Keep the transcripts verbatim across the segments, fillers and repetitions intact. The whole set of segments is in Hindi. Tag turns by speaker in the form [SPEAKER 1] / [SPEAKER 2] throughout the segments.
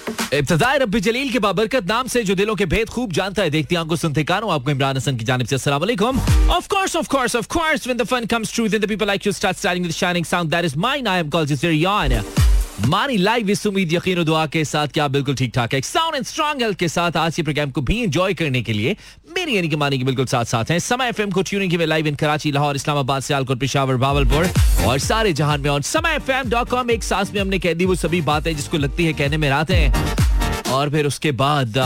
[SPEAKER 1] इब्तिदाई रब्बी जलील के बाबरकत नाम से जो दिलों के भेद खूब जानता है, देखती आंखों सुनते कानों, आपको इमरान हसन की जानिब से अस्सलाम वालेकुम. Of course, of course, of course, when the fun comes true, then the people like you start starting with the shining sound that is mine. I am called very on. Maani live इस उम्मीद यकीन और दुआ के साथ क्या बिल्कुल ठीक ठाक है. साउंड एंड स्ट्रॉन्ग हेल्थ के साथ आज के प्रोग्राम को भी एंजॉय करने के लिए मेरी यानी कि मानी के बिल्कुल साथ साथ हैं. समय एफएम को ट्यूनिंग किए लाइव इन कराची, लाहौर, इस्लामाबाद, सियालकोट, पेशावर, भावलपुर और सारे जहान में ऑन समय एफ एम डॉट कॉम. एक सांस में हमने कह दी वो सभी बातें जिसको लगती है कहने में रात है, और फिर उसके बाद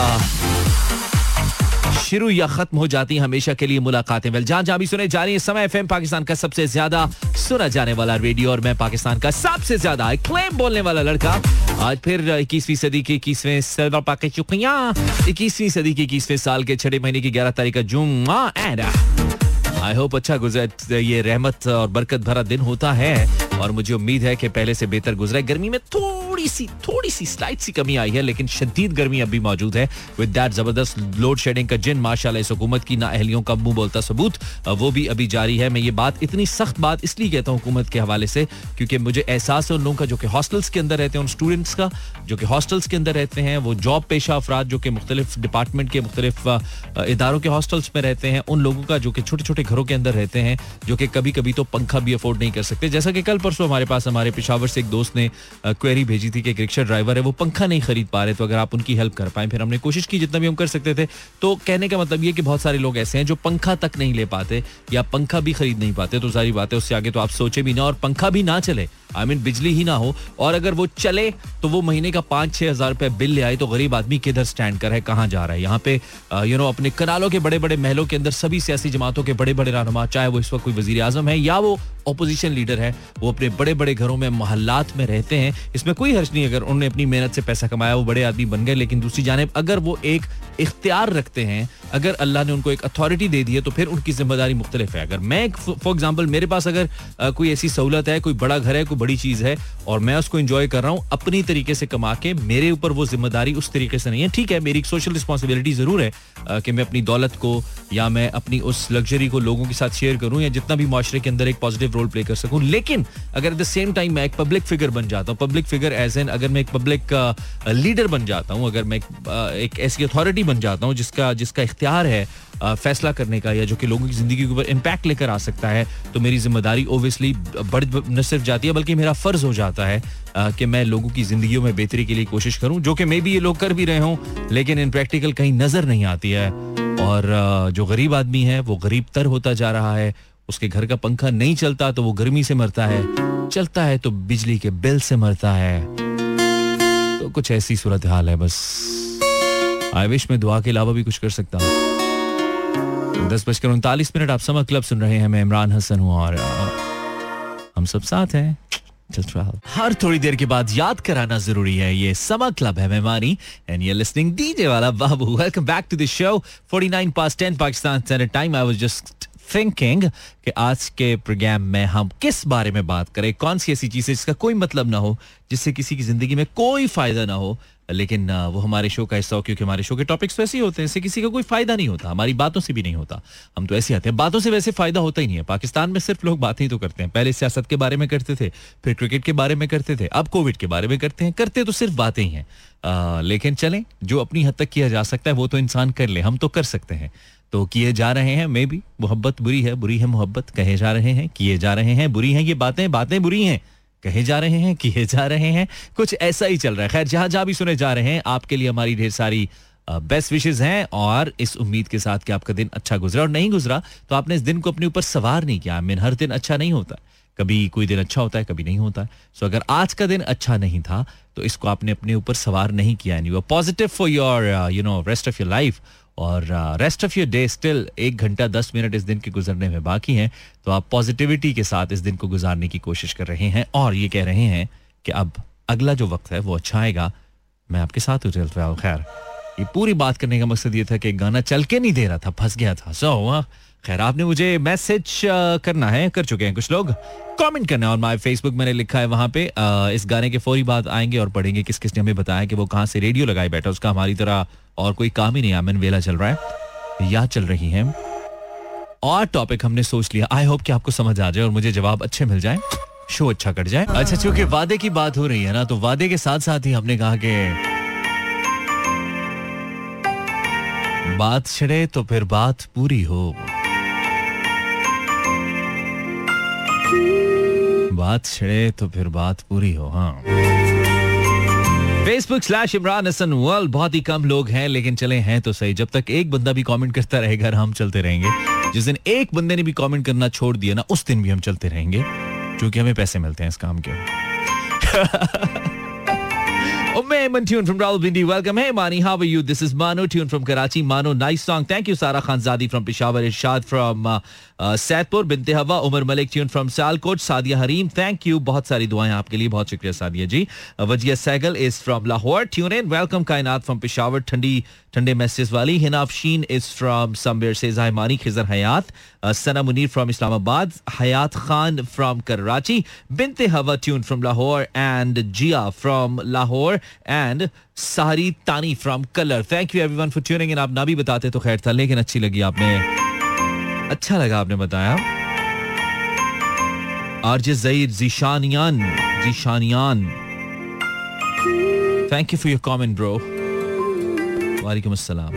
[SPEAKER 1] शुरू या खत्म हो जाती हमेशा के लिए मुलाकातें. वेल, जहां जहां भी सुने जा रही है समय एफएम पाकिस्तान का सबसे ज्यादा सुना जाने वाला रेडियो, और मैं पाकिस्तान का सबसे ज्यादा क्लेम बोलने वाला लड़का. आज फिर इक्कीसवीं सदी के इक्कीसवें इक्कीसवीं सदी के इक्कीसवें साल के छठे महीने की ग्यारह तारीख का जुम्मा. एंड आई होप अच्छा गुजरा, ये रहमत और बरकत भरा दिन होता है और मुझे उम्मीद है कि पहले से बेहतर गुजरा है. गर्मी में थोड़ी सी थोड़ी सी स्लाइट सी कमी आई है, लेकिन शदीद गर्मी अभी मौजूद है. विद दैट जबरदस्त लोड शेडिंग का जिन माशाल्लाह इस हुकूमत की नाअहलियों का मुंह बोलता सबूत वो भी अभी जारी है. मैं ये बात इतनी सख्त बात इसलिए कहता हूँ हुकूमत के हवाले से क्योंकि मुझे एहसास है उन लोगों का जो कि हॉस्टल्स के अंदर रहते हैं, उन स्टूडेंट्स का जो कि हॉस्टल्स के अंदर रहते हैं, वो जॉब पेशा अफराद जो कि मुख्तलिफ डिपार्टमेंट के मुख्तलिफ इदारों के हॉस्टल्स में रहते हैं, उन लोगों का जो कि छोटे छोटे घरों के अंदर रहते हैं, जो कि कभी कभी तो पंखा भी अफोर्ड नहीं कर सकते. जैसा कि कल परसों हमारे पास हमारे पेशावर से एक दोस्त ने क्वेरी भेजी थी कि एक रिक्शा ड्राइवर है वो पंखा नहीं खरीद पा रहे, तो अगर आप उनकी हेल्प कर पाएं. फिर हमने कोशिश की जितना भी हम कर सकते थे. तो कहने का मतलब ये कि बहुत सारे लोग ऐसे हैं जो पंखा तक नहीं ले पाते या पंखा भी खरीद नहीं पाते. तो सारी बात है उससे आगे तो आप सोचे भी ना, और पंखा भी ना चले, आई मीन बिजली ही ना हो, और अगर वो चले तो वो महीने का पांच छह हजार रुपए बिल ले आए, तो गरीब आदमी किधर स्टैंड कर है, कहाँ जा रहा है. यहाँ पे यू नो अपने कनालों के बड़े बड़े महलों के अंदर सभी सियासी जमातों के बड़े बड़े रहनुमा, चाहे वो इस वक्त कोई वजीर आजम है या वो ऑपोजिशन लीडर है, वो अपने बड़े बड़े घरों में मोहल्लात में रहते हैं. इसमें कोई हर्ज नहीं, अगर उन्होंने अपनी मेहनत से पैसा कमाया वो बड़े आदमी बन गए. लेकिन दूसरी जानिब अगर वो एक इख्तियार रखते हैं, अगर अल्लाह ने उनको एक अथॉरिटी दे दी है, तो फिर उनकी जिम्मेदारी मुख्तलिफ है. अगर मैं फॉर एग्जाम्पल मेरे पास अगर आ, कोई ऐसी सहूलत है, कोई बड़ा घर है, कोई बड़ी चीज है और मैं उसको एंजॉय कर रहा हूँ अपनी तरीके से कमा के, मेरे ऊपर वो जिम्मेदारी उस तरीके से नहीं है. ठीक है, मेरी एक सोशल रिस्पॉन्सिबिलिटी जरूर है आ, कि मैं अपनी दौलत को या मैं अपनी उस लग्जरी को लोगों के साथ शेयर करूं या जितना भी माशरे के अंदर एक पॉजिटिव रोल प्ले कर सकूं. लेकिन अगर एट द सेम टाइम मैं एक पब्लिक फिगर बन जाता हूं, पब्लिक फिगर एज एन अगर मैं एक पब्लिक लीडर बन जाता हूं, अगर मैं एक, एक ऐसी अथॉरिटी बन जाता हूं जिसका जिसका इख्तियार है फैसला करने का या जो कि लोगों की जिंदगी के ऊपर इम्पैक्ट लेकर आ सकता है, तो मेरी जिम्मेदारी ओब्वियसली बढ़ न सिर्फ जाती है बल्कि मेरा फर्ज हो जाता है कि मैं लोगों की जिंदगियों में बेहतरी के लिए कोशिश करूं, जो कि मे भी ये लोग कर भी रहे हों, लेकिन इन प्रैक्टिकल कहीं नजर नहीं आती है. और जो गरीब आदमी है वो गरीब तर होता जा रहा है. उसके घर का पंखा नहीं चलता तो वो गर्मी से मरता है, चलता है तो बिजली के बिल से मरता है. तो कुछ ऐसी सूरत हाल है. बस आई विश मैं दुआ के अलावा भी कुछ कर सकता हूँ. दस बजकर उनतालीस मिनट आप समर क्लब सुन रहे हैं. मैं इमरान हसन हूँ और हम सब साथ हैं. हर थोड़ी देर के बाद याद कराना जरूरी है, ये समर क्लब है मेहमानी एंड यू लिसनिंग डीजे वाला बाबू. Welcome back to the show. Forty nine past ten Pakistan standard time. I was just thinking कि आज के प्रोग्राम में हम किस बारे में बात करें, कौन सी ऐसी चीज है जिसका कोई मतलब ना हो, जिससे किसी की जिंदगी में कोई फायदा ना हो, लेकिन वो हमारे शो का हिस्सा हो, क्योंकि हमारे शो के टॉपिक्स तो ऐसे ही होते हैं, इससे किसी का कोई फायदा नहीं होता, हमारी बातों से भी नहीं होता. हम तो ऐसे आते हैं, बातों से वैसे फायदा होता ही नहीं है. पाकिस्तान में सिर्फ लोग बातें ही तो करते हैं. पहले सियासत के बारे में करते थे, फिर क्रिकेट के बारे में करते थे, अब कोविड के बारे में करते हैं. करते तो सिर्फ बातें ही हैं. आ, लेकिन चलें, जो अपनी हद तक किया जा सकता है वो तो इंसान कर ले. हम तो कर सकते हैं, तो किए जा रहे हैं. मे भी मोहब्बत बुरी है, बुरी है मोहब्बत, कहे जा रहे हैं, किए जा रहे हैं. बुरी हैं ये बातें, बातें बुरी हैं, कहे जा रहे हैं, किए जा रहे हैं. कुछ ऐसा ही चल रहा है. खैर, जहां जहां भी सुने जा रहे हैं, आपके लिए हमारी ढेर सारी बेस्ट विशेस हैं, और इस उम्मीद के साथ कि आपका दिन अच्छा गुजरा. और नहीं गुजरा तो आपने इस दिन को अपने ऊपर सवार नहीं किया. आई मीन हर दिन अच्छा नहीं होता, कभी कोई दिन अच्छा होता है, कभी नहीं होता. सो अगर आज का दिन अच्छा नहीं था तो इसको आपने अपने ऊपर सवार नहीं किया. And you are positive for your you know rest of your life और rest of your day. Still एक घंटा दस मिनट इस दिन के गुजरने में बाकी हैं, तो आप पॉजिटिविटी के साथ इस दिन को गुजारने की कोशिश कर रहे हैं और ये कह रहे हैं कि अब अगला जो वक्त है वो अच्छा आएगा. मैं आपके साथ हूँ. खैर, ये पूरी बात करने का मकसद ये था कि गाना चल के नहीं दे रहा था, फंस गया था. सो खैर, आपने मुझे मैसेज करना है, कर चुके हैं कुछ लोग, कमेंट करना है और माय फेसबुक मैंने लिखा है वहां पे. इस गाने के फौरी बाद आएंगे और पढ़ेंगे किस किस ने हमें बताया कि वो कहाँ से रेडियो लगाए बैठा. उसका हमारी तरह और कोई काम ही नहीं. आमन वेला चल रहा है, याद चल रही है, और टॉपिक हमने सोच लिया. आई होप कि आपको समझ आ जाए और मुझे जवाब अच्छे मिल जाए, शो अच्छा कट जाए. अच्छा, चूंकि वादे की बात हो रही है ना, तो वादे के साथ साथ ही हमने कहा कि बात छिड़े तो फिर बात पूरी हो, बात छिड़े तो फिर बात पूरी हो. हाँ, Facebook slash Imran Hasan world. बहुत ही कम लोग हैं, लेकिन चले हैं तो सही. जब तक एक बंदा भी कमेंट करता रहेगा हम चलते रहेंगे. जिस दिन एक बंदे ने भी कमेंट करना छोड़ दिया ना, उस दिन भी हम चलते रहेंगे, क्योंकि हमें पैसे मिलते हैं इस काम के. Umayman tune from Rawalpindi. Welcome. Hey Mani, how are you? This is Mano tune from Karachi. Mano, nice song. Thank you. Sara Khanzadi from Peshawar. Irshad from uh, uh, Saidpur. Binte Hawa. Umar Malik tune from Sialkot. Sadia Hareem. Thank you. बहुत सारी दुआएं आपके लिए. बहुत शुक्रिया Sadia ji. uh, Wajia Sehgal is from Lahore. Tune in. Welcome Kainat from Peshawar. Thandi ठंडे मैसेज वाली. हिनाफ शीन is from somewhere. Says hi Mani. Khizar Hayat. uh, Sana Munir from Islamabad. Hayat Khan from Karachi. Binte Hawa tune from Lahore. And Jia from Lahore. And Sahari Tani from Color. Thank you everyone for tuning in. आप ना भी बताते तो खैर था, लेकिन अच्छी लगी आपने, अच्छा लगा आपने बताया. RJ Zaheer Zeeshaniyan Zeeshaniyan, thank you for your comment bro. वालेकुम अस्सलाम.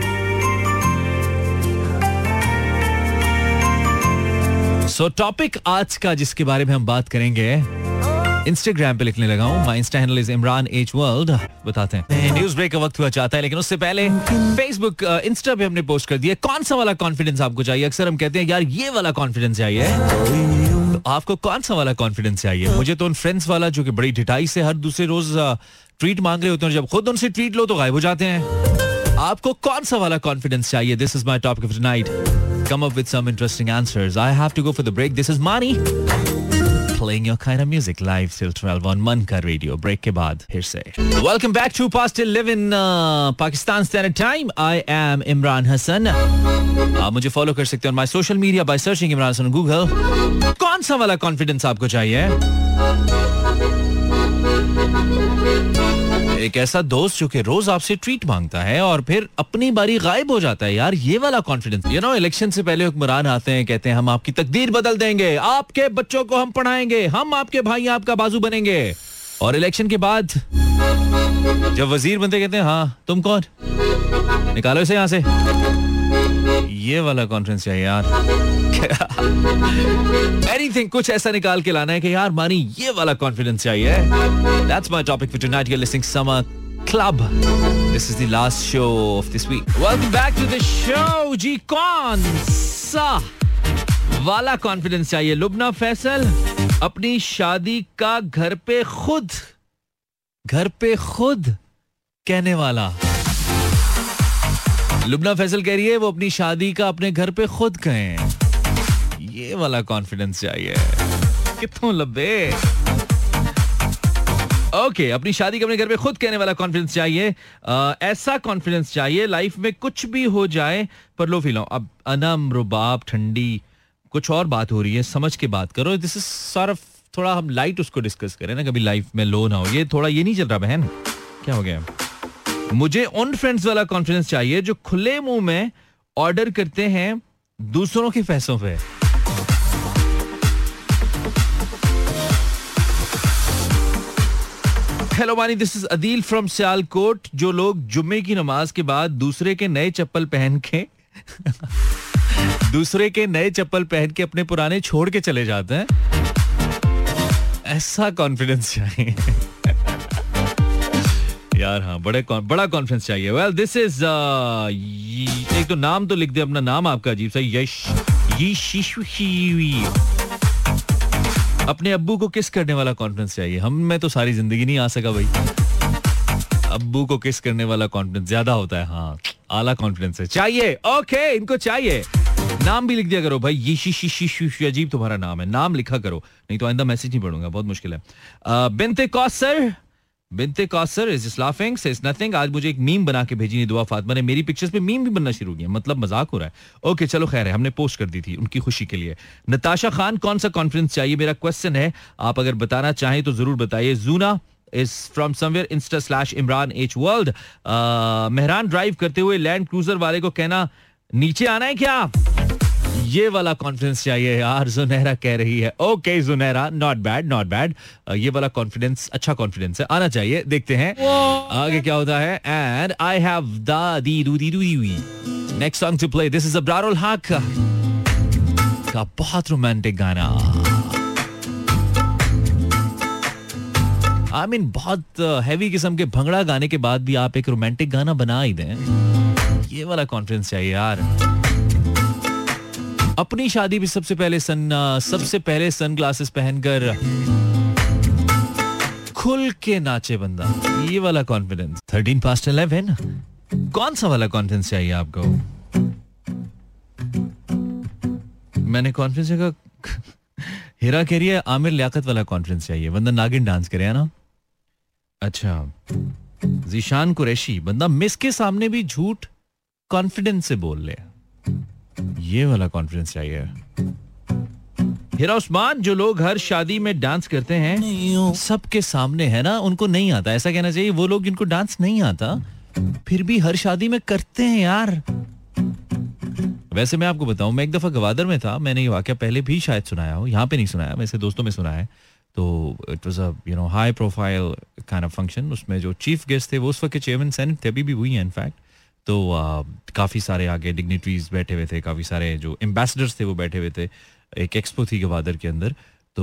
[SPEAKER 1] So topic आज का जिसके बारे में हम बात करेंगे, इंस्टाग्राम पे लिखने लगा हूँ. My insta handle is Imran H world. बताते हैं न्यूज ब्रेक का वक्त हुआ चाहता है, लेकिन उससे पहले फेसबुक इंस्टा पे हमने पोस्ट कर दिया कौन सा वाला कॉन्फिडेंस आपको चाहिए. अक्सर हम कहते हैं यार ये वाला कॉन्फिडेंस चाहिए, तो आपको कौन सा वाला कॉन्फिडेंस चाहिए. मुझे तो उन फ्रेंड्स वाला जो कि बड़ी ढिठाई से हर दूसरे रोज ट्वीट मांग रहे होते हैं, जब खुद उनसे ट्वीट लो तो गायब हो जाते हैं. आपको कौन सा वाला कॉन्फिडेंस चाहिए? This is my topic of tonight. Come up with some interesting answers. I have to go for the break. This is Maani playing your kind of music live till twelve on Man Ka Radio. Break के बाद फिर से welcome back to past eleven uh, Pakistan Standard Time. I am Imran Hassan. आप मुझे फॉलो कर सकते हैं on my social media by searching Imran Hassan on Google. कौन सा वाला कॉन्फिडेंस आपको चाहिए? एक ऐसा दोस्त जो कि रोज आपसे ट्वीट मांगता है और फिर अपनी बारी गायब हो जाता है. यार ये वाला कॉन्फिडेंस. यू नो, इलेक्शन से पहले हुक्मरान आते हैं, कहते हैं हम आपकी तकदीर बदल देंगे, आपके बच्चों को हम पढ़ाएंगे, हम आपके भाई आपका बाजू बनेंगे. और इलेक्शन के बाद जब वजीर बनते कहते हैं हाँ तुम कौन, निकालो इसे यहाँ से. ये वाला कॉन्फिडेंस चाहिए यार. Anything, कुछ ऐसा निकाल के लाना है कि यार मानी ये वाला कॉन्फिडेंस चाहिए. That's my topic for tonight. You're listening Summer Club. This is the last show of this week. Welcome back to the show. जी कौन सा वाला कॉन्फिडेंस चाहिए? लुबना फैसल अपनी शादी का घर पे खुद घर पे खुद कहने वाला. लुबना फैसल कह रही है वो अपनी शादी का अपने घर पे खुद कहें. ये वाला कॉन्फिडेंस चाहिए. कितों लब्बे. ओके, अपनी शादी का अपने घर पे खुद कहने वाला कॉन्फिडेंस चाहिए. आ, ऐसा कॉन्फिडेंस चाहिए लाइफ में कुछ भी हो जाए पर लो फील. अब अनम रुबाब ठंडी कुछ और बात हो रही है, समझ के बात करो. दिस इज सॉर्ट ऑफ थोड़ा हम लाइट उसको डिस्कस करें ना, कभी लाइफ में लो ना हो. ये थोड़ा ये नहीं चल रहा बहन. क्या हो गया? मुझे उन फ्रेंड्स वाला कॉन्फिडेंस चाहिए जो खुले मुंह में ऑर्डर करते हैं दूसरों के पैसों पे. हेलो मानी, this is Adeel from Sialkot. जो लोग जुम्मे की नमाज के बाद दूसरे के नए चप्पल पहन के दूसरे के नए चप्पल पहन के अपने पुराने छोड़ के चले जाते हैं, ऐसा कॉन्फिडेंस चाहिए. यार हाँ, बड़े बड़ा कॉन्फिडेंस चाहिए. वेल दिस इज एक तो नाम तो लिख दे अपना नाम आपका अजीब सा. यश अपने अब्बू को किस करने वाला कॉन्फिडेंस चाहिए. हम में तो सारी जिंदगी नहीं आ सका भाई. अब्बू को किस करने वाला कॉन्फिडेंस ज्यादा होता है. हाँ, आला कॉन्फिडेंस है. चाहिए. ओके, इनको चाहिए. नाम भी लिख दिया करो भाई. ये शी अजीब तुम्हारा नाम है, नाम लिखा करो, नहीं तो आइंदा मैसेज नहीं पढ़ूंगा, बहुत मुश्किल है. Binte Kausar Binte Kausar is just laughing, says nothing. आज मुझे एक मीम बना के भेजी दुआ फातिमा ने. मेरी पिक्चर्स पे मीम भी बनना शुरू किया, मतलब मजाक हो रहा है. ओके चलो खैर है, हमने पोस्ट कर दी थी उनकी खुशी के लिए. नताशा खान, कौन सा कॉन्फिडेंस चाहिए? मेरा क्वेश्चन है, आप अगर बताना चाहें तो जरूर बताइए. Juna is from somewhere insta slash Imran H World. Mehran drive करते हुए लैंड क्रूजर वाले को कहना नीचे आना है क्या? ये वाला कॉन्फिडेंस चाहिए यार. जुनैरा कह रही है. Okay Junaira, not bad not bad. ये वाला कॉन्फिडेंस अच्छा कॉन्फिडेंस है, आना चाहिए. देखते हैं आगे क्या होता है. एंड आई हैव द दी डू दी डू दी next song to play, this is Abrarul Haq का बहुत रोमांटिक गाना. आई I मीन mean, बहुत हैवी किस्म के भंगड़ा गाने के बाद भी आप एक रोमांटिक गाना बना ही दें. ये वाला कॉन्फिडेंस चाहिए यार. अपनी शादी भी सबसे पहले सन सबसे पहले सन ग्लासेस पहनकर खुल के नाचे बंदा. ये वाला कॉन्फिडेंस. Thirteen past eleven. कौन सा वाला कॉन्फिडेंस चाहिए आपको? मैंने कॉन्फिडेंस का हेरा कह रही है आमिर लियाकत वाला कॉन्फिडेंस चाहिए. बंदा नागिन डांस करे, है ना? अच्छा. जीशान कुरैशी, बंदा मिस के सामने भी झूठ कॉन्फिडेंस से बोल ले. ये वाला कॉन्फिडेंस चाहिए. हिरा उस्मान, जो लोग हर शादी में डांस करते हैं सबके सामने, है ना, उनको नहीं आता. ऐसा कहना चाहिए, वो लोग जिनको डांस नहीं आता फिर भी हर शादी में करते हैं यार. वैसे मैं आपको बताऊं, मैं एक दफा गवादर में था. मैंने ये वाकया पहले भी शायद सुनाया हो, यहाँ पे नहीं सुनाया, वैसे दोस्तों में सुना है. तो it was a you know high profile kind of function. उसमें जो चीफ गेस्ट थे वो उस वक्त के चेयरमैन सेनेट थे, अभी भी हुई हैं इनफैक्ट. तो uh, काफ़ी सारे आगे डिग्निटरीज बैठे हुए थे, काफ़ी सारे जो एम्बेसडर्स थे वो बैठे हुए थे. एक एक्सपो थी गवादर के अंदर. तो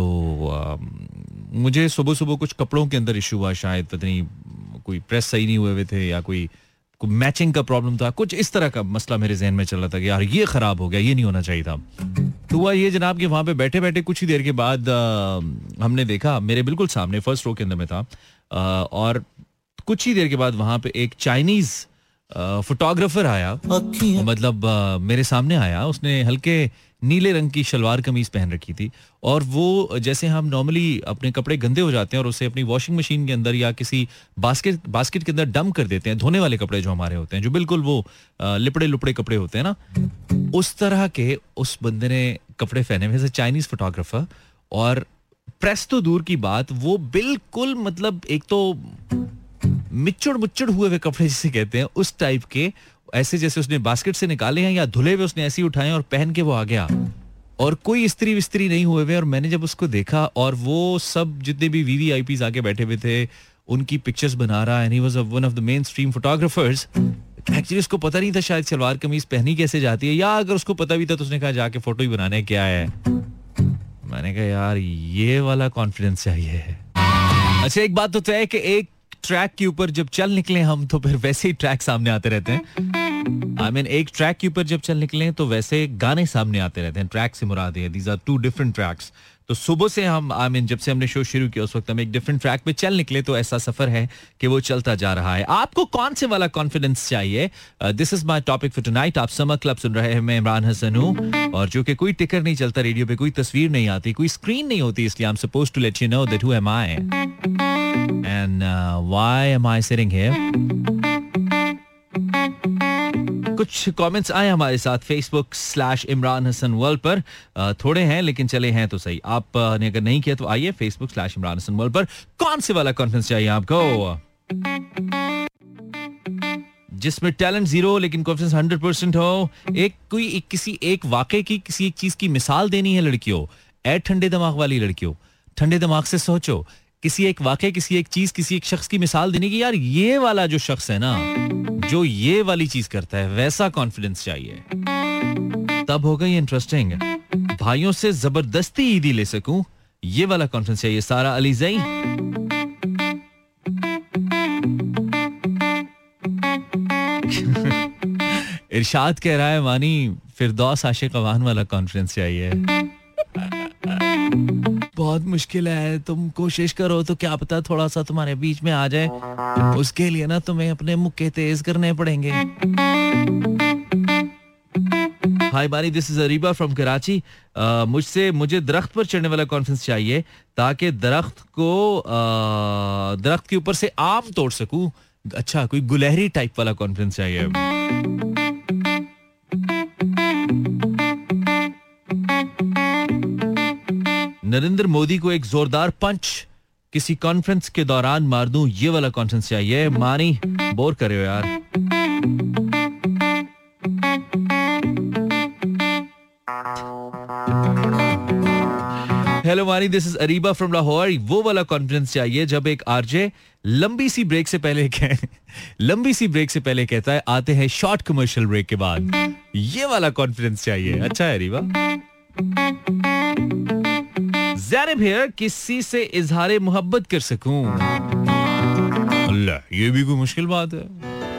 [SPEAKER 1] uh, मुझे सुबह सुबह कुछ कपड़ों के अंदर इशू हुआ, शायद पता नहीं कोई प्रेस सही नहीं हुए हुए थे या कोई मैचिंग का प्रॉब्लम था, कुछ इस तरह का मसला मेरे जहन में चल रहा था कि यार ये खराब हो गया, ये नहीं होना चाहिए था. तो हुआ ये जनाब कि वहाँ पे बैठे बैठे कुछ ही देर के बाद आ, हमने देखा, मेरे बिल्कुल सामने फर्स्ट रो के अंदर में था, आ, और कुछ ही देर के बाद वहाँ पे एक चाइनीज फोटोग्राफर आया, मतलब आ, मेरे सामने आया. उसने हल्के नीले रंग की शलवार कमीज पहन रखी थी और वो जैसे हम नॉर्मली अपने कपड़े गंदे हो जाते हैं और उसे अपनी वॉशिंग मशीन के अंदर या किसी बास्केट बास्केट के अंदर डंप कर देते हैं, धोने वाले कपड़े जो हमारे होते हैं, जो बिल्कुल वो लिपड़े लुपड़े कपड़े होते हैं ना, उस तरह के उस बंदे ने कपड़े पहने हुए, चाइनीज फोटोग्राफर. और प्रेस तो दूर की बात, वो बिल्कुल मतलब एक तो मिच्चड़ मुच्चड़ हुए हुए कपड़े जिसे कहते हैं उस टाइप के, ऐसे जैसे उसने बास्केट से निकाले हैं या धुले हुए उसने ऐसे ही उठाए और पहन के वो आ गया. और कोई इस्त्री विस्त्री नहीं हुए हुए. और मैंने जब उसको देखा और वो सब जितने भी वीवीआईपीज आके बैठे हुए थे उनकी पिक्चर्स बना रहा है, and he was one of the mainstream photographers. Actually उसको पता नहीं था शायद सलवार कमीज पहनी कैसे जाती है, या अगर उसको पता भी था तो उसने कहा जाके फोटो ही बनाने क्या है. मैंने कहा यार ये वाला कॉन्फिडेंस चाहिए. अच्छा, एक बात तो तय है कि एक ट्रैक के ऊपर जब चल निकले हम तो फिर वैसे ही ट्रैक सामने आते रहते हैं. आई I मीन mean, एक ट्रैक के ऊपर जब चल निकले तो वैसे गाने सामने आते रहते हैं. ट्रैक से मुराद है, these are two different tracks. तो सुबह से हम आई I मीन mean, जब से हमने शो शुरू किया उस वक्त हम एक डिफरेंट ट्रैक पे चल निकले, तो ऐसा सफर है कि वो चलता जा रहा है. आपको कौन से वाला कॉन्फिडेंस चाहिए? This is my topic for tonight. आप समर क्लब सुन रहे हैं, मैं इमरान हसन हूं, और जो कि कोई टिकर नहीं चलता रेडियो पे, कोई तस्वीर नहीं आती, कोई स्क्रीन नहीं होती, इसलिए I am supposed to let you know that who am I and why am I sitting here. कुछ कमेंट्स आए हमारे साथ Facebook slash Imran Hasan world पर. थोड़े हैं लेकिन चले हैं तो सही. आपने अगर नहीं किया तो आइए Facebook slash Imran Hasan world पर. कौन से वाला कॉन्फिडेंस चाहिए आपको जिसमें टैलेंट जीरो लेकिन कॉन्फिडेंस हंड्रेड परसेंट हो? एक कोई एक, किसी एक वाकये की, किसी एक चीज की मिसाल देनी है लड़कियों. ऐ ठंडे दिमाग वाली लड़कियों, ठंडे दिमाग से सोचो. किसी एक वाकये, किसी एक चीज, किसी एक शख्स की मिसाल देने की, यार ये वाला जो शख्स है ना, जो ये वाली चीज करता है, वैसा कॉन्फिडेंस चाहिए. तब होगा ये इंटरेस्टिंग. भाइयों से जबरदस्ती ईदी ले सकूं, ये वाला कॉन्फिडेंस चाहिए. सारा अली जई, इरशाद कह रहा है मानी फिरदौस आशिक अवान वाला कॉन्फिडेंस चाहिए. बहुत मुश्किल है, तुम कोशिश करो तो क्या पता थोड़ा सा तुम्हारे बीच में आ जाए. उसके लिए ना तुम्हें अपने मुक्के तेज करने पड़ेंगे. Hi Bani, this is Areeba from Karachi. मुझसे मुझे दरख्त पर चढ़ने वाला कॉन्फिडेंस चाहिए ताकि दरख्त को uh, दरख्त के ऊपर से आम तोड़ सकूं. अच्छा, कोई गुलहरी टाइप वाला कॉन्फिडेंस चाहिए. नरेंद्र मोदी को एक जोरदार पंच किसी कॉन्फ्रेंस के दौरान मार दूं, ये वाला कॉन्फिडेंस चाहिए. मानी बोर करे हो यार. हेलो मानी, this is Areeba from Lahore. वो वाला कॉन्फिडेंस चाहिए जब एक आरजे लंबी सी ब्रेक से पहले कह लंबी सी ब्रेक से पहले कहता है आते हैं शॉर्ट कमर्शियल ब्रेक के बाद. ये वाला कॉन्फिडेंस चाहिए. अच्छा है अरीबा. ज़ैनिब हियर, किसी से इजहार मोहब्बत कर सकूं. अल्लाह, ये भी कोई मुश्किल बात है.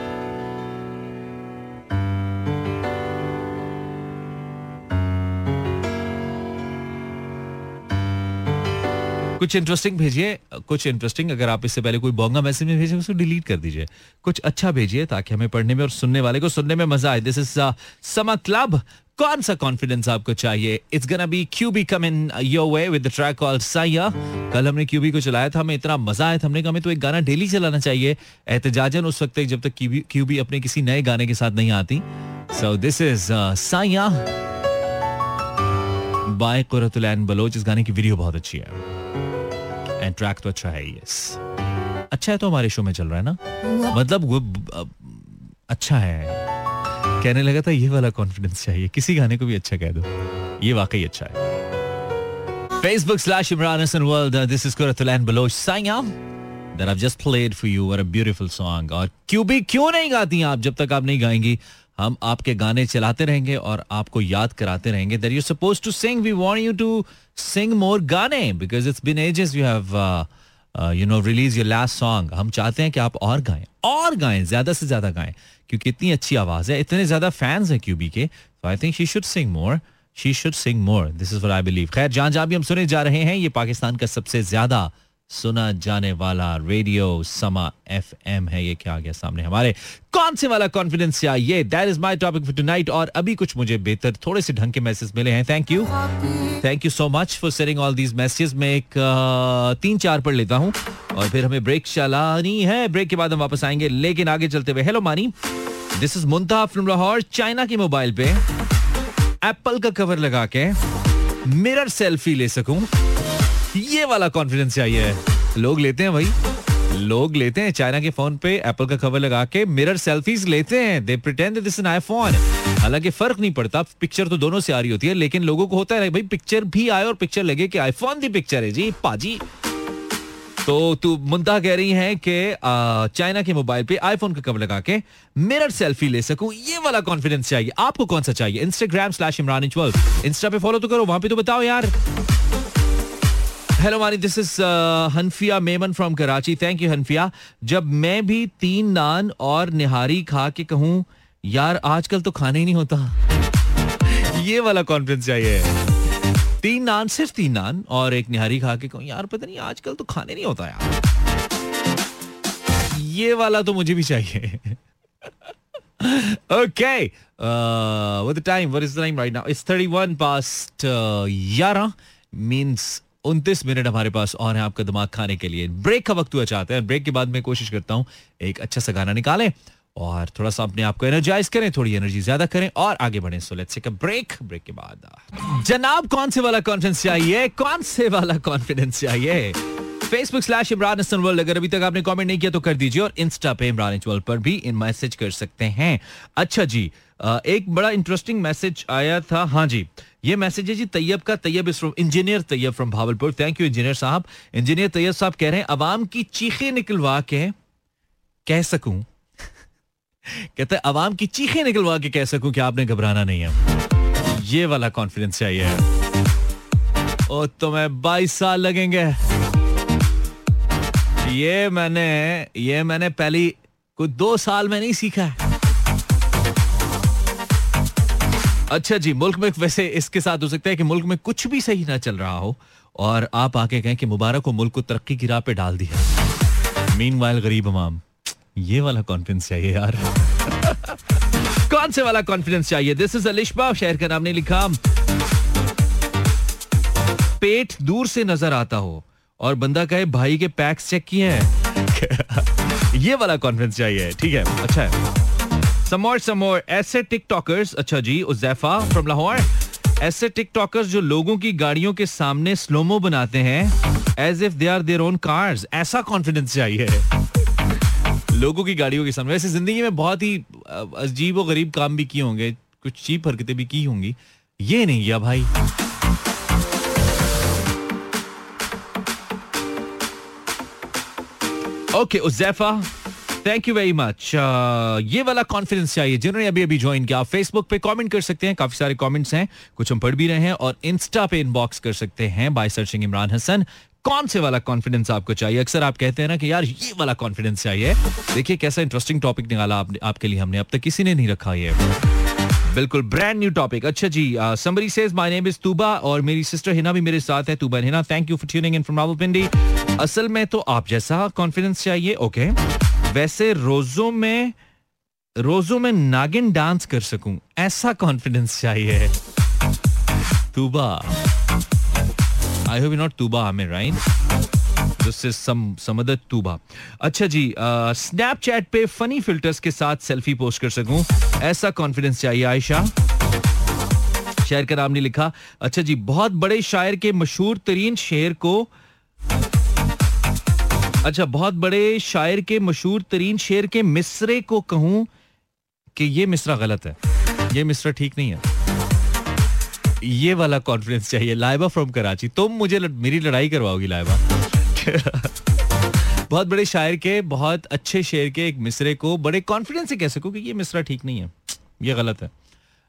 [SPEAKER 1] कुछ इंटरेस्टिंग भेजिए, कुछ इंटरेस्टिंग. अगर आप इससे पहले कोई बोंगा मैसेज में भेजे उसको डिलीट कर दीजिए. कुछ अच्छा भेजिए ताकि हमें पढ़ने में और सुनने वाले को सुनने में मजा आए. This is Sama club. कौन सा कॉन्फिडेंस आपको चाहिए? It's gonna be QB coming your way with the track called Saaya. कल हमने क्यूबी को चलाया था, हमें इतना मजा आया था, हमने कहा हमें तो एक गाना डेली चलाना चाहिए एहतजाजन उस वक्त तक जब तक क्यूबी क्यूबी अपने किसी नए गाने के साथ नहीं आती. So this is Saaya by Qurratul Ain Baloch. इस गाने की वीडियो बहुत अच्छी है एंड ट्रैक तो अच्छा है. यस, अच्छा है तो हमारे शो में चल रहा है ना, मतलब वो अच्छा है. कहने लगा था ये वाला कॉन्फिडेंस चाहिए. किसी गाने को भी अच्छा कह दो, ये वाकई अच्छा है. Facebook slash Imran Hassan World. Uh, this is Kurattul and Baloch Sanya that I've just played for you. What a beautiful song. और क्यों भी क्यों नहीं गाती आप? जब तक आप नहीं गाएंगी हम आपके गाने चलाते रहेंगे और आपको याद कराते रहेंगे that you're supposed to sing. We want you to sing more गाने because it's been ages you have uh, uh, you know released your last song. हम चाहते हैं कि आप और गाएं और गाएं, ज्यादा से ज्यादा गाएं क्योंकि इतनी अच्छी आवाज है, इतने ज्यादा फैंस हैं क्यूबी के. So I think she should sing more. She should sing more. This is what I believe. खैर, जहां जहां भी हम सुने जा रहे हैं, ये पाकिस्तान का सबसे ज्यादा सुना जाने वाला रेडियो समा एफएम है. ये क्या आ गया सामने हमारे? कौन से वाला कॉन्फिडेंस चाहिए? That is my topic for tonight. और अभी कुछ मुझे बेहतर थोड़े से ढंग के मैसेज मिले हैं. Thank you thank you so much for sending all these messages. मैं एक uh, तीन चार पढ़ लेता हूं और फिर हमें ब्रेक चलानी है. ब्रेक के बाद हम वापस आएंगे, लेकिन आगे चलते हुए हेलो मानी, this is Muntaha from Lahore. China के मोबाइल पे एप्पल का कवर लगा के मिरर सेल्फी ले सकूं, ये वाला कॉन्फिडेंस चाहिए. लोग लेते हैं भाई, लोग लेते हैं चाइना के फोन पे एप्पल का कवर लगा के मिरर सेल्फीज लेते हैं. They pretend this an iPhone. हालांकि फर्क नहीं पड़ता, पिक्चर तो दोनों से आ रही होती है, लेकिन लोगों को होता है भाई पिक्चर भी आए और पिक्चर लगे कि आईफोन की पिक्चर है जी पाजी. तो तू मुंतहा कह रही है कि चाइना के मोबाइल पे आईफोन का कवर लगा के मिरर सेल्फी ले सकूं, ये वाला कॉन्फिडेंस चाहिए. आपको कौन सा चाहिए? Instagram slash Imran Ijwal. Insta पे फॉलो तो करो, वहां पे तो बताओ यार. हेलो मानी, this is Hanfia Memon from Karachi. Thank you Hanfia. जब मैं भी तीन नान और निहारी खा के कहूं यार आजकल तो खाने ही नहीं होता, ये वाला कॉन्फिडेंस चाहिए. तीन नान, सिर्फ तीन नान और एक निहारी खा के कहूं यार पता नहीं आजकल तो खाने नहीं होता यार, ये वाला तो मुझे भी चाहिए. Okay, uh, what the time? What is the time right now? It's thirty-one past eleven. Means उनतीस मिनट हमारे पास और है आपका दिमाग खाने के लिए. ब्रेक का वक्त हुआ चाहते हैं. ब्रेक के बाद मैं कोशिश करता हूं एक अच्छा सा गाना निकालें और थोड़ा सा अपने आप को एनर्जाइज करें, थोड़ी एनर्जी ज्यादा करें और आगे बढ़ें. So let's take a break. Break के बाद जनाब कौन से वाला कॉन्फिडेंस चाहिए? कौन से वाला कॉन्फिडेंस चाहिए? Facebook slash Imran Hasan world. अगर अभी तक आपने कमेंट नहीं किया तो कर दीजिए और इंस्टा पे इमरान इजवल पर भी इन मैसेज कर सकते हैं. अच्छा जी, एक बड़ा इंटरेस्टिंग मैसेज आया था. हाँ जी, ये मैसेज है जी तैयब का. Tayyab is from engineer Tayyab from Bahawalpur. Thank you engineer साहब. इंजीनियर तैयब साहब कह रहे हैं अवाम की चीखें निकलवा के कह सकूं कहते हैं अवाम की चीखें निकलवा के कह सकूं कि आपने घबराना नहीं है, ये वाला कॉन्फिडेंस चाहिए. और तुम्हें बाईस साल लगेंगे, ये मैंने ये मैंने पहली कुछ दो साल में नहीं सीखा है. अच्छा जी, मुल्क में वैसे इसके साथ हो सकता है कि मुल्क में कुछ भी सही ना चल रहा हो और आप आके कहें कि मुबारक हो मुल्क को तरक्की की राह पे डाल दिया. मीनवाइल गरीब अवाम, ये वाला कॉन्फिडेंस चाहिए यार. कौन से वाला कॉन्फिडेंस चाहिए? This is Alishba. शहर का नाम नहीं लिखा. पेट दूर से नजर आता हो और बंदा कहे भाई के पैक्स चेक किए हैं, ये वाला कॉन्फिडेंस चाहिए. ठीक है, अच्छा है. Some more, some more. ऐसे टिकटॉकर्स. अच्छा जी, उज़ैफा फ्रॉम लाहौर. ऐसे टिकटॉकर्स जो लोगों की गाड़ियों के सामने स्लोमो बनाते हैं as if they are their own cars, ऐसा कॉन्फिडेंस चाहिए लोगों की गाड़ियों के सामने. वैसे जिंदगी में बहुत ही अजीब और गरीब काम भी किए होंगे, कुछ चीप हरकतें भी की होंगी, ये नहीं किया भाई. Okay Uzaifa, thank you very much. ये वाला कॉन्फिडेंस चाहिए जिन्होंने अभी अभी ज्वाइन किया. आप फेसबुक पे कमेंट कर सकते हैं, काफी सारे कमेंट्स हैं, कुछ हम पढ़ भी रहे हैं, और इंस्टा पे इनबॉक्स कर सकते हैं बाय सर्चिंग इमरान हसन. कौन से वाला कॉन्फिडेंस आपको चाहिए? अक्सर आप कहते हैं ना कि यार ये वाला कॉन्फिडेंस चाहिए. देखिए कैसा इंटरेस्टिंग टॉपिक निकाला आपने, आपके लिए हमने, अब तक किसी ने नहीं रखा ये. बिल्कुल ब्रांड न्यू टॉपिक. अच्छा जी, somebody says my name is Tooba और मेरी सिस्टर हिना भी मेरे साथ है. Tooba Hina, thank you for tuning in from Rawalpindi. असल में तो आप जैसा कॉन्फिडेंस चाहिए. ओके, वैसे रोजों में रोजों में नागिन डांस कर सकूं, ऐसा कॉन्फिडेंस चाहिए. Tooba, I hope you not Tooba Aamir, right? This is some some other Tooba. अच्छा जी, स्नैपचैट पे फनी फिल्टर्स के साथ सेल्फी पोस्ट कर सकूं, ऐसा कॉन्फिडेंस चाहिए. आयशा, शायर का नाम नहीं लिखा. अच्छा जी, बहुत बड़े शायर के मशहूर तरीन शेर को अच्छा बहुत बड़े शायर के मशहूर तरीन शेर के मिसरे को कहूं कि ये मिसरा गलत है, ये मिसरा ठीक नहीं है. ये वाला कॉन्फिडेंस चाहिए. लाइबा फ्रॉम कराची, तुम मुझे लड़, मेरी लड़ाई करवाओगी लाइबा. बहुत बड़े शायर के, बहुत अच्छे शेर के एक मिसरे को बड़े कॉन्फिडेंस से कह सकूं कि ये मिसरा ठीक नहीं है, ये गलत है.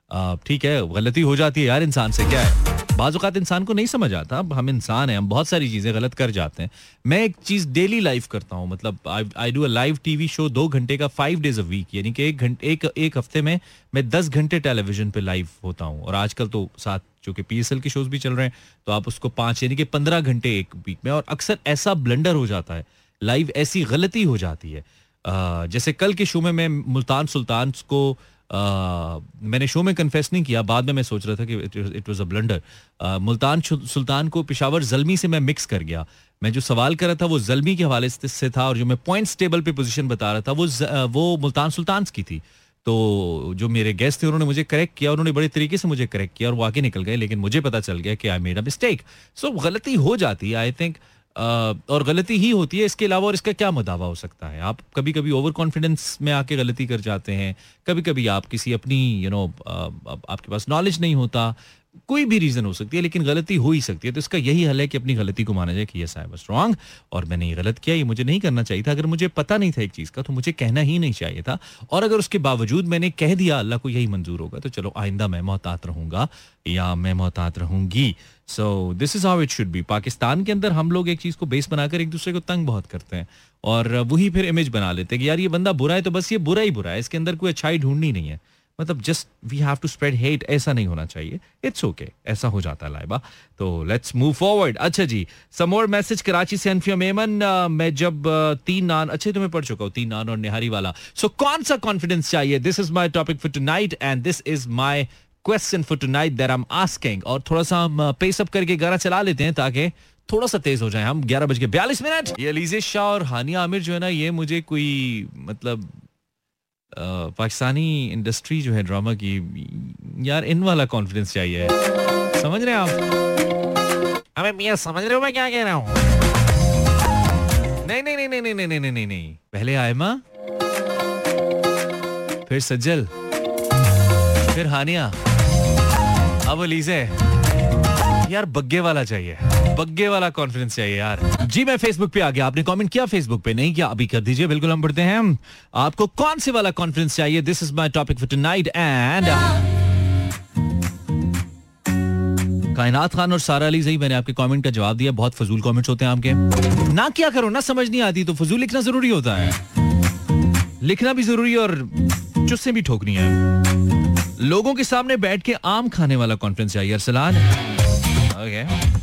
[SPEAKER 1] ठीक है, गलती हो जाती है यार इंसान से, क्या है, बाज़ औक़ात इंसान को नहीं समझ आता. हम इंसान हैं, हम बहुत सारी चीज़ें गलत कर जाते हैं. मैं एक चीज़ डेली लाइव करता हूँ, मतलब I do a live TV show दो घंटे का फाइव डेज अ वीक, यानी कि एक घंटे एक एक हफ्ते में मैं दस घंटे टेलीविजन पे लाइव होता हूँ. और आजकल तो साथ चूंकि पीएसएल के शोज भी चल रहे हैं तो आप उसको पाँच यानी कि पंद्रह घंटे एक वीक में. और अक्सर ऐसा ब्लंडर हो जाता है लाइव, ऐसी गलती हो जाती है. जैसे कल के शो में मैं मुल्तान सुल्तान को Uh, मैंने शो में कन्फेस नहीं किया, बाद में मैं सोच रहा था कि it was a blunder. Multan Sultan को पेशावर जल्मी से मैं मिक्स कर गया. मैं जो सवाल कर रहा था वो जल्मी के हवाले से था, और जो मैं पॉइंट्स टेबल पे पोजीशन बता रहा था वो ज, वो मुल्तान सुल्तान की थी. तो जो मेरे गेस्ट थे उन्होंने मुझे करेक्ट किया, उन्होंने बड़े तरीके से मुझे करेक्ट किया और वो आगे निकल गए, लेकिन मुझे पता चल गया कि आई मेड अ मिस्टेक. सो गलती हो जाती है, आई थिंक, और गलती ही होती है. इसके अलावा और इसका क्या मुदावा हो सकता है? आप कभी कभी ओवर कॉन्फिडेंस में आके गलती कर जाते हैं, कभी कभी आप किसी अपनी यू नो आपके पास नॉलेज नहीं होता, कोई भी रीजन हो सकती है, लेकिन गलती हो ही सकती है. तो इसका यही हल है कि अपनी गलती को माना जाए कि यस आई वाज रॉन्ग और मैंने ये गलत किया, ये मुझे नहीं करना चाहिए था. अगर मुझे पता नहीं था एक चीज का तो मुझे कहना ही नहीं चाहिए था, और अगर उसके बावजूद मैंने कह दिया, अल्लाह को यही मंजूर होगा, तो चलो आइंदा मैं मोहतात रहूंगा या मैं मोहतात रहूंगी. So this is how it should be. Pakistan के अंदर हम लोग एक चीज को बेस बनाकर एक दूसरे को तंग बहुत करते हैं, और वही फिर इमेज बना लेते हैं कि यार ये बंदा बुरा है तो बस ये बुरा ही बुरा है, इसके अंदर कोई अच्छाई ढूंढनी नहीं है. मतलब just we have to spread hate, ऐसा नहीं होना चाहिए. इट्स ओके okay, ऐसा हो जाता है लाइबा. तो लेट्स मूव फॉरवर्ड. अच्छा जी, सम मोर मैसेज कराची से अनफिया मेमन. uh, मैं जब uh, तीन नान, अच्छे तो मैं पढ़ चुका हूँ, तीन नान और निहारी वाला. सो so, कौन सा कॉन्फिडेंस चाहिए? This is my topic for tonight and this is my question for tonight that I am asking. और थोड़ा सा हम पेस अप करके गाना चला लेते हैं ताकि थोड़ा सा तेज हो जाए हम. ग्यारह बज के बयालीस मिनट. ये अलीज़े शाह और हानिया आमिर जो है ना, ये मुझे कोई मतलब Uh, पाकिस्तानी इंडस्ट्री जो है ड्रामा की, यार इन वाला कॉन्फिडेंस चाहिए. समझ रहे हैं आप? अबे मियां समझ रहे हो मैं क्या कह रहा हूँ? नहीं नहीं नहीं नहीं नहीं नहीं नहीं नहीं नहीं पहले आयमा, फिर सज्जल, फिर हानिया, अब अलीज़े. यार बग्गे वाला चाहिए, बग्गे वाला कॉन्फिडेंस चाहिए यार. जी मैं फेसबुक पे आ गया, आपने कमेंट किया फेसबुक पे, नहीं किया अभी कर दीजिए. बिल्कुल हम पढ़ते हैं. आपको कौन से वाला कॉन्फिडेंस चाहिए? This is my topic for tonight. And Kainat Khan और सारा अली सही, मैंने आपके कमेंट का जवाब दिया. बहुत फजूल कमेंट्स होते हैं आपके. ना क्या करो ना, समझ नहीं आती तो फजूल लिखना जरूरी होता है. लिखना भी जरूरी और चुस्से भी ठोकनी है. लोगों के सामने बैठ के आम खाने वाला कॉन्फिडेंस चाहिए. Arsalan Okay.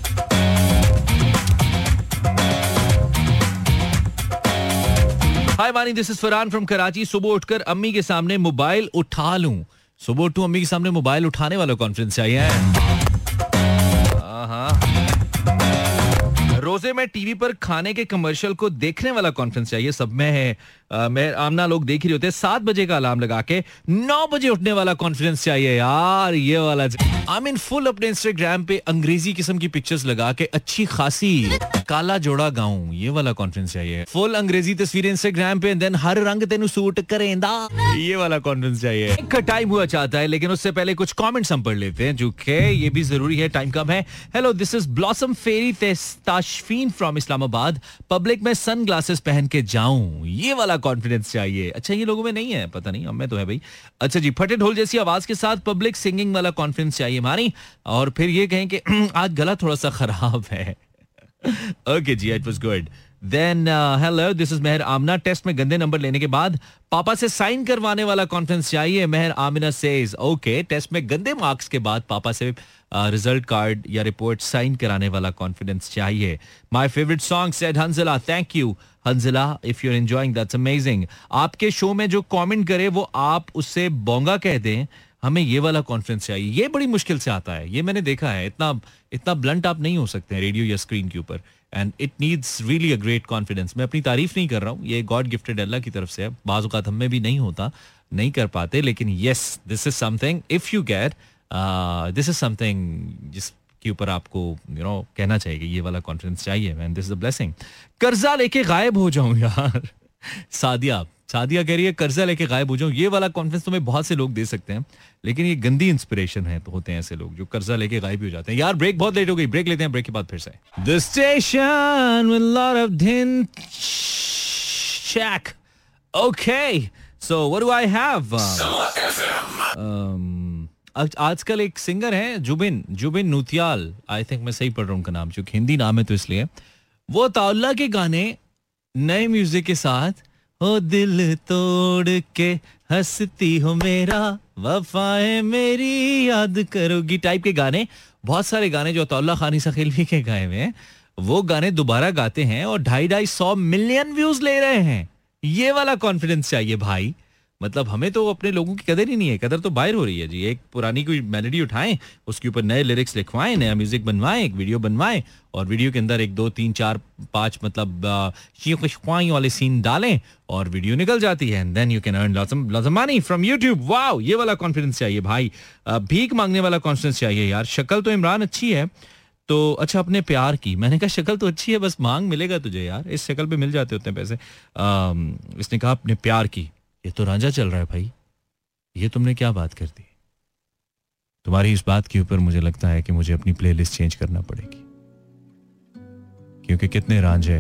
[SPEAKER 1] Hi Mani, this is Farhan from Karachi. सुबह उठकर अम्मी के सामने मोबाइल उठा लूं. सुबह उठूं अम्मी के सामने मोबाइल उठाने वाला कॉन्फिडेंस चाहिए. रोजे में टीवी पर खाने के कमर्शियल को देखने वाला कॉन्फिडेंस चाहिए. सब में है मैं आमना लोग देख ही होते हैं, सात बजे का अलार्म लगा के नौ बजे उठने वाला कॉन्फिडेंस चाहिए यार, ये वाला। आई मीन फुल अपने इंस्टाग्राम पे अंग्रेजी किस्म की पिक्चर्स लगा के अच्छी खासी काला जोड़ा गाऊं, ये वाला कॉन्फिडेंस चाहिए। फुल अंग्रेजी तस्वीरें इंस्टाग्राम पे, देन हर रंग तेनु सूट करेंदा, ये वाला कॉन्फिडेंस चाहिए। एक टाइम हुआ चाहता है, लेकिन उससे पहले कुछ कमेंट्स हम पढ़ लेते हैं, जो कि ये भी जरूरी है, टाइम कम है। Hello, this is blossom fairy Tashfeen from Islamabad. Public में सन ग्लासेस पहन के जाऊं, ये वाला कॉन्फिडेंस चाहिए। अच्छा, ये लोगों में नहीं है, पता नहीं, हमें तो है भाई। अच्छा जी, फटे ढोल जैसी आवाज के साथ पब्लिक सिंगिंग वाला कॉन्फिडेंस चाहिए हमारी, और फिर ये कहें कि आज गला थोड़ा सा खराब है। Okay, जी, it was good. Then, uh, hello, this is Mehar Amna. Test में गंदे नंबर लेने के बाद पापा से साइन करवाने वाला कॉन्फिडेंस चाहिए। Mehar Amina says, okay, test में गंदे मार्क्स के बाद पापा से रिजल्ट कार्ड या रिपोर्ट साइन कराने वाला कॉन्फिडेंस चाहिए। My favourite song said Hanzala, thank you Hanzala, if you are enjoying that's amazing. आपके शो में जो कमेंट करे वो आप उससे बोंगा कह दें, हमें ये वाला कॉन्फिडेंस चाहिए। ये बड़ी मुश्किल से आता है, ये मैंने देखा है, इतना इतना ब्लंट आप नहीं हो सकते हैं रेडियो या स्क्रीन के ऊपर, and it needs really a great confidence. मैं अपनी तारीफ नहीं कर रहा हूँ, ये गॉड गिफ्टेड अल्लाह की तरफ से है। बाज़ औक़ात हम में भी नहीं होता, नहीं कर पाते, लेकिन yes, this is something if you get, this is something जिसके ऊपर आपको यू नो कहना चाहिए कि ये वाला कॉन्फिडेंस चाहिए, man, this is a blessing. कर्जा लेके गायब हो जाऊं यार, सादिया सादिया कह रही है कर्जा लेके गायब हो जाऊं, ये वाला कॉन्फिडेंस तुम्हें बहुत से लोग दे सकते हैं, लेकिन ये गंदी इंस्पिरेशन है। तो होते हैं ऐसे लोग जो कर्जा लेके गायब हो जाते हैं। यार ब्रेक बहुत लेट हो गई, ब्रेक लेते हैं, ब्रेक के बाद फिर से the station with lot of din check. Okay, so what do I have? आजकल एक सिंगर है जुबिन जुबिन नूतियाल, आई थिंक मैं सही पढ़ रहा हूँ उनका नाम, जो हिंदी नाम है तो इसलिए। वो ताउल्ला के गाने नए म्यूजिक के साथ, ओ दिल तोड़ के हंसती हो मेरा, वफाएं मेरी याद करोगी टाइप के गाने, बहुत सारे गाने जो अताउल्ला खानी सखीलवी के गाए हुए हैं, वो गाने दोबारा गाते हैं और ढाई ढाई सौ मिलियन व्यूज ले रहे हैं। ये वाला कॉन्फिडेंस चाहिए भाई। मतलब हमें तो अपने लोगों की कदर ही नहीं है, कदर तो बाहर हो रही है जी। एक पुरानी कोई मेलोडी उठाएं, उसके ऊपर नए लिरिक्स लिखवाएं, नया म्यूजिक बनवाएं, एक वीडियो बनवाएं, और वीडियो के अंदर एक दो तीन चार पांच मतलब शीख्वाई वाले सीन डालें और वीडियो निकल जाती है, and then you can earn lots of money from YouTube. Wow, ये वाला कॉन्फिडेंस चाहिए भाई। भीख मांगने वाला कॉन्फिडेंस चाहिए यार। शक्ल तो इमरान अच्छी है, तो अच्छा अपने प्यार की, मैंने कहा शक्ल तो अच्छी है, बस मांग मिलेगा तुझे यार, इस शक्ल पे मिल जाते होते हैं पैसे। आ, इसने कहा अपने प्यार की, ये तो रांझा चल रहा है भाई, ये तुमने क्या बात कर दी? तुम्हारी इस बात के ऊपर मुझे लगता है कि मुझे अपनी प्लेलिस्ट चेंज करना पड़ेगी, क्योंकि कितने रांझे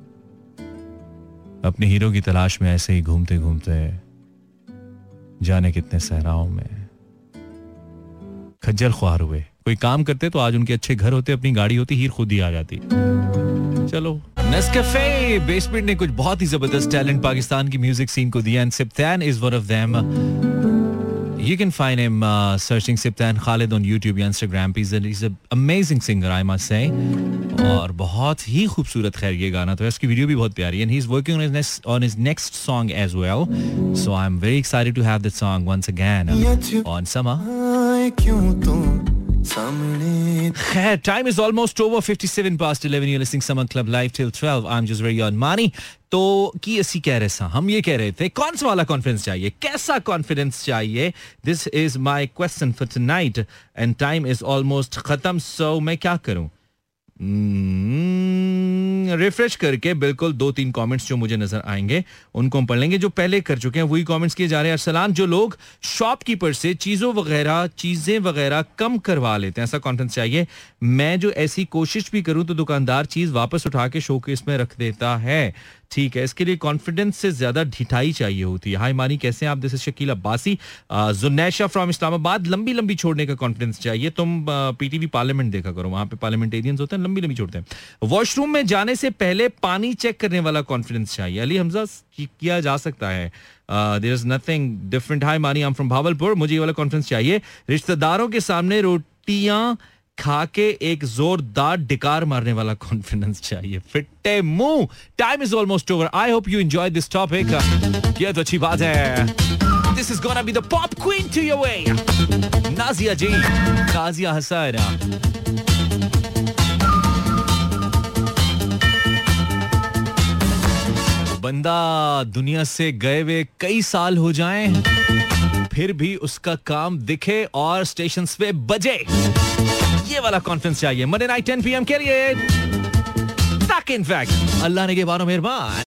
[SPEAKER 1] अपने हीरो की तलाश में ऐसे ही घूमते घूमते जाने कितने सहराओं में खज्जल ख्वार हुए। कोई काम करते तो आज उनके अच्छे घर होते, अपनी गाड़ी होती, हीर खुद ही आ जाती। चलो, नेस्कैफे बेसमेंट ने कुछ बहुत ही जबरदस्त टैलेंट पाकिस्तान की म्यूजिक सीन को दिया, and Siptan is one of them. You can find him uh, searching Siptan Khalid on YouTube या Instagram. He's an he's an amazing singer, I must say. और बहुत ही खूबसूरत खैर ये गाना तो है, उसकी वीडियो भी बहुत प्यारी है, and he's working on his next on his next song as well. So I'm very excited to have that song once again on Summer. Khair, time is almost over, fifty-seven past eleven. You're listening Summer Club live till twelve. I'm just very on Mani. तो की ऐसी कह रहे सा हम ये कह रहे थे, कौन सा वाला कॉन्फिडेंस चाहिए, कैसा कॉन्फिडेंस चाहिए? This is my question for tonight and time is almost खत्म, सो मैं क्या करूं? रिफ्रेश hmm, करके बिल्कुल दो तीन कमेंट्स जो मुझे नजर आएंगे उनको हम पढ़ लेंगे। जो पहले कर चुके हैं वही कमेंट्स किए जा रहे हैं। अरसलान, जो लोग शॉपकीपर से चीजों वगैरह चीजें वगैरह कम करवा लेते हैं, ऐसा कॉन्फिडेंस चाहिए। मैं जो ऐसी कोशिश भी करूं तो दुकानदार चीज वापस उठा के शोकेस में रख देता है। ठीक है, इसके लिए कॉन्फिडेंस से ज्यादा ढिठाई चाहिए होती है। हाय मानी, कैसे हैं आप? This is Shakeel Abbasi. Junaisha from Islamabad, लंबी लंबी छोड़ने का कॉन्फिडेंस चाहिए। तुम पीटीवी पार्लियामेंट देखा करो, वहां पे पार्लियामेंटेरियंस होते हैं, लंबी लंबी छोड़ते हैं। वॉशरूम में जाने से पहले पानी चेक करने वाला कॉन्फिडेंस चाहिए। अली हमजा, किया जा सकता है, there is nothing different. Hi Mani, I am from Bahawalpur, मुझे ये वाला कॉन्फिडेंस चाहिए। रिश्तेदारों के सामने रोटियां खा के एक जोरदार डिकार मारने वाला कॉन्फिडेंस चाहिए। फिट्टे मुंह। Time is almost over. I hope you enjoy this topic. ये तो अच्छी बात है। This is gonna be the pop queen to your way, Nazia ji, Nazia Hasan. बंदा दुनिया से गए हुए कई साल हो जाएं, फिर भी उसका काम दिखे और स्टेशन पे बजे, ये वाला कॉन्फिडेंस चाहिए Monday night ten P M के लिए। इनफैक्ट अल्लाह ने के बारो मेहरबान।